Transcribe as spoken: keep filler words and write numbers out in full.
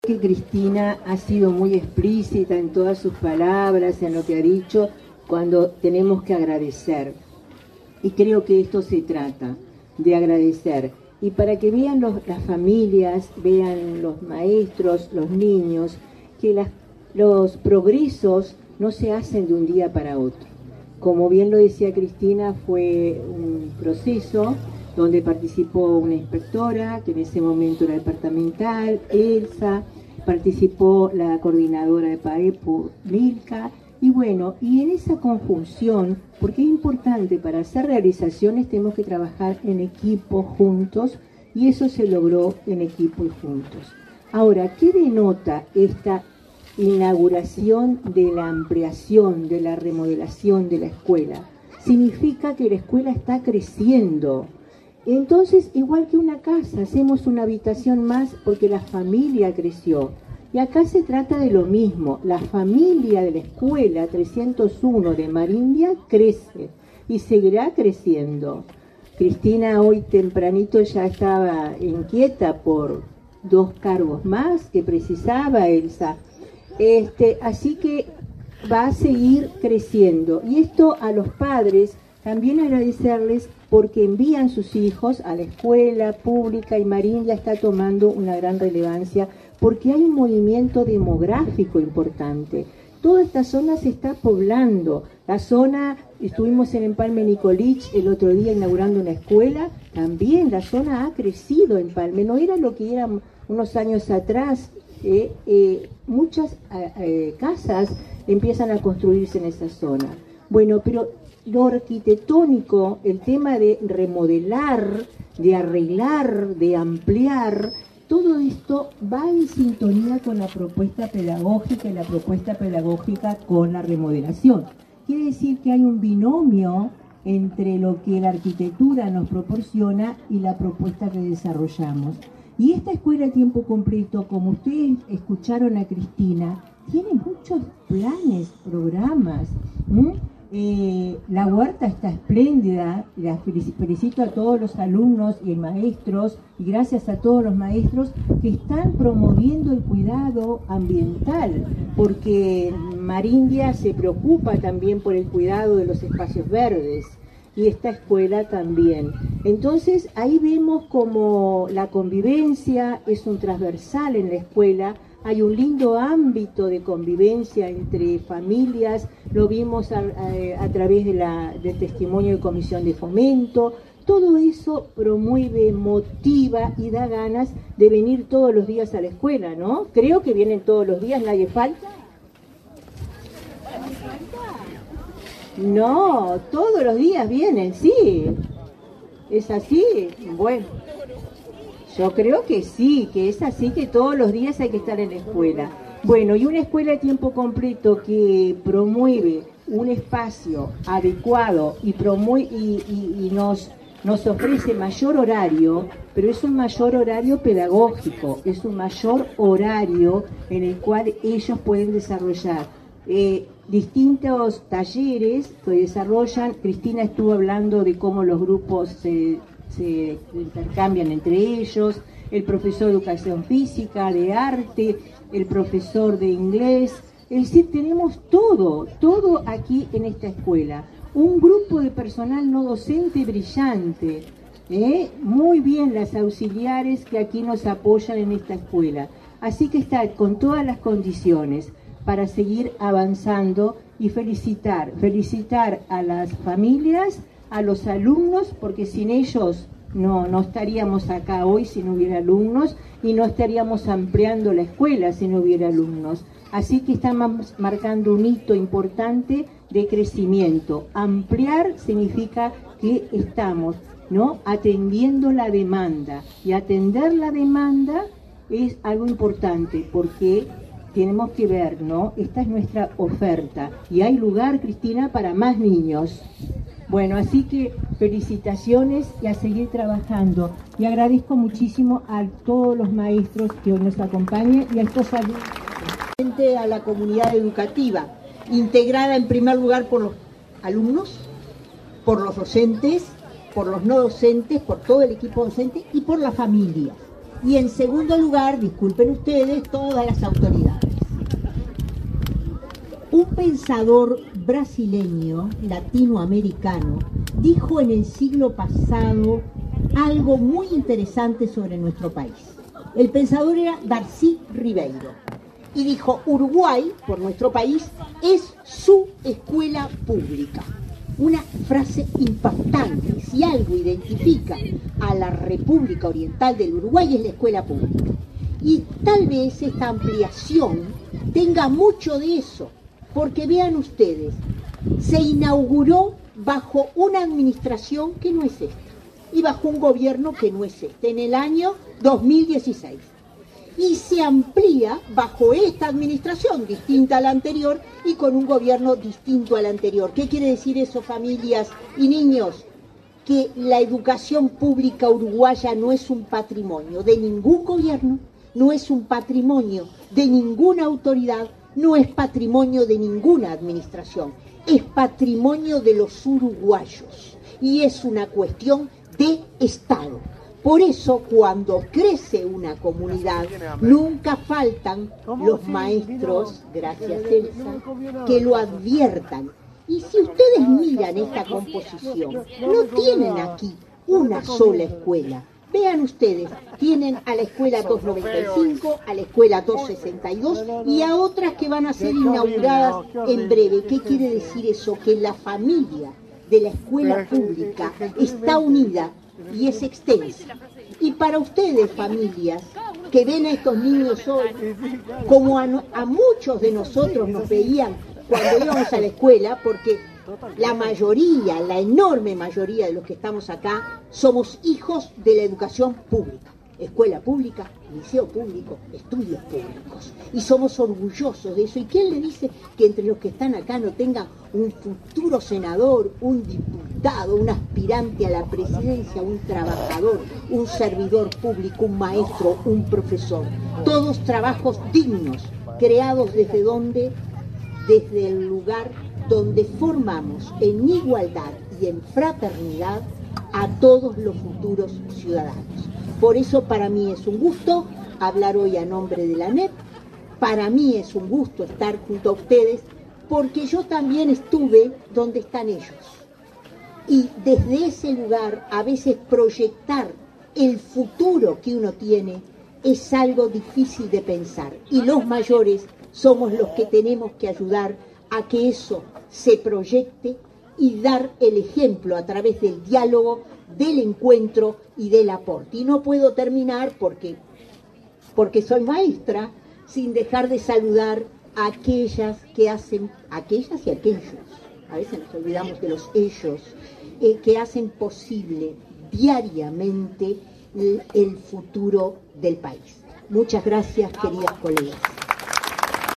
Que Cristina ha sido muy explícita en todas sus palabras, en lo que ha dicho, cuando tenemos que agradecer. Y creo que esto se trata, de agradecer. Y para que vean los, las familias, vean los maestros, los niños, que las, los progresos no se hacen de un día para otro. Como bien lo decía Cristina, fue un proceso donde participó una inspectora, que en ese momento era departamental, Elsa, participó la coordinadora de PAEPU, Milka, y bueno, y en esa conjunción, porque es importante, para hacer realizaciones tenemos que trabajar en equipo, juntos, y eso se logró en equipo y juntos. Ahora, ¿qué denota esta inauguración de la ampliación, de la remodelación de la escuela? Significa que la escuela está creciendo. Entonces, igual que una casa, hacemos una habitación más porque la familia creció. Y acá se trata de lo mismo. La familia de la escuela trescientos uno de Marindia crece y seguirá creciendo. Cristina hoy tempranito ya estaba inquieta por dos cargos más que precisaba Elsa. Este, así que va a seguir creciendo. Y esto a los padres también agradecerles porque envían sus hijos a la escuela pública y Marindia está tomando una gran relevancia porque hay un movimiento demográfico importante. Toda esta zona se está poblando. La zona, estuvimos en Empalme Nicolich el otro día inaugurando una escuela, también la zona ha crecido en Empalme, no era lo que era unos años atrás. Eh, eh, muchas eh, casas empiezan a construirse en esa zona. Bueno, pero lo arquitectónico, el tema de remodelar, de arreglar, de ampliar, todo esto va en sintonía con la propuesta pedagógica y la propuesta pedagógica con la remodelación. Quiere decir que hay un binomio entre lo que la arquitectura nos proporciona y la propuesta que desarrollamos. Y esta escuela a tiempo completo, como ustedes escucharon a Cristina, tiene muchos planes, programas. ¿Mm? Eh, la huerta está espléndida, la felicito a todos los alumnos y maestros, y gracias a todos los maestros que están promoviendo el cuidado ambiental, porque Marindia se preocupa también por el cuidado de los espacios verdes, y esta escuela también. Entonces ahí vemos como la convivencia es un transversal en la escuela. Hay un lindo ámbito de convivencia entre familias, lo vimos a, a, a través de la, del testimonio de comisión de fomento. Todo eso promueve, motiva y da ganas de venir todos los días a la escuela, ¿no? Creo que vienen todos los días, nadie falta. No, todos los días vienen, sí. ¿Es así? Bueno. Yo creo que sí, que es así, que todos los días hay que estar en la escuela. Bueno, y una escuela de tiempo completo que promueve un espacio adecuado y, promueve, y, y, y nos, nos ofrece mayor horario, pero es un mayor horario pedagógico, es un mayor horario en el cual ellos pueden desarrollar eh, distintos talleres que desarrollan. Cristina estuvo hablando de cómo los grupos se... se intercambian entre ellos, el profesor de educación física, de arte, el profesor de inglés, es decir, tenemos todo, todo aquí en esta escuela. Un grupo de personal no docente brillante, ¿eh? Muy bien las auxiliares que aquí nos apoyan en esta escuela. Así que está con todas las condiciones para seguir avanzando y felicitar, felicitar a las familias, a los alumnos, porque sin ellos no, no estaríamos acá hoy si no hubiera alumnos, y no estaríamos ampliando la escuela si no hubiera alumnos. Así que estamos marcando un hito importante de crecimiento. Ampliar significa que estamos, ¿no?, atendiendo la demanda, y atender la demanda es algo importante porque tenemos que ver, ¿no? Esta es nuestra oferta y hay lugar, Cristina, para más niños. Bueno, así que felicitaciones y a seguir trabajando. Y agradezco muchísimo a todos los maestros que hoy nos acompañan y a estos alumnos. A la comunidad educativa, integrada en primer lugar por los alumnos, por los docentes, por los no docentes, por todo el equipo docente y por la familia. Y en segundo lugar, disculpen ustedes, todas las autoridades. Un pensador brasileño, latinoamericano, dijo en el siglo pasado algo muy interesante sobre nuestro país. El pensador era Darcy Ribeiro y dijo: Uruguay, por nuestro país, es su escuela pública. Una frase impactante. Si algo identifica a la República Oriental del Uruguay es la escuela pública. Y tal vez esta ampliación tenga mucho de eso, porque vean ustedes, se inauguró bajo una administración que no es esta, y bajo un gobierno que no es este, en el año dos mil dieciséis. Y se amplía bajo esta administración, distinta a la anterior, y con un gobierno distinto al anterior. ¿Qué quiere decir eso, familias y niños? Que la educación pública uruguaya no es un patrimonio de ningún gobierno, no es un patrimonio de ninguna autoridad, no es patrimonio de ninguna administración, es patrimonio de los uruguayos y es una cuestión de Estado. Por eso, cuando crece una comunidad, nunca faltan los maestros, gracias Elsa, que lo adviertan. Y si ustedes miran esta composición, no tienen aquí una sola escuela. Vean ustedes, tienen a la escuela doscientos noventa y cinco, a la escuela doscientos sesenta y dos y a otras que van a ser inauguradas en breve. ¿Qué quiere decir eso? Que la familia de la escuela pública está unida y es extensa. Y para ustedes, familias, que ven a estos niños hoy, como a, no, a muchos de nosotros nos veían cuando íbamos a la escuela, porque la mayoría, la enorme mayoría de los que estamos acá, somos hijos de la educación pública. Escuela pública, liceo público, estudios públicos. Y somos orgullosos de eso. ¿Y quién le dice que entre los que están acá no tengan un futuro senador, un diputado, un aspirante a la presidencia, un trabajador, un servidor público, un maestro, un profesor? Todos trabajos dignos, creados desde donde, desde el lugar donde formamos en igualdad y en fraternidad a todos los futuros ciudadanos. Por eso para mí es un gusto hablar hoy a nombre de la ANEP, para mí es un gusto estar junto a ustedes, porque yo también estuve donde están ellos. Y desde ese lugar, a veces proyectar el futuro que uno tiene es algo difícil de pensar. Y los mayores somos los que tenemos que ayudar a que eso se proyecte y dar el ejemplo a través del diálogo, del encuentro y del aporte. Y no puedo terminar porque, porque soy maestra sin dejar de saludar a aquellas que hacen, aquellas y aquellos, a veces nos olvidamos de los ellos, eh, que hacen posible diariamente el, el futuro del país. Muchas gracias, queridas colegas.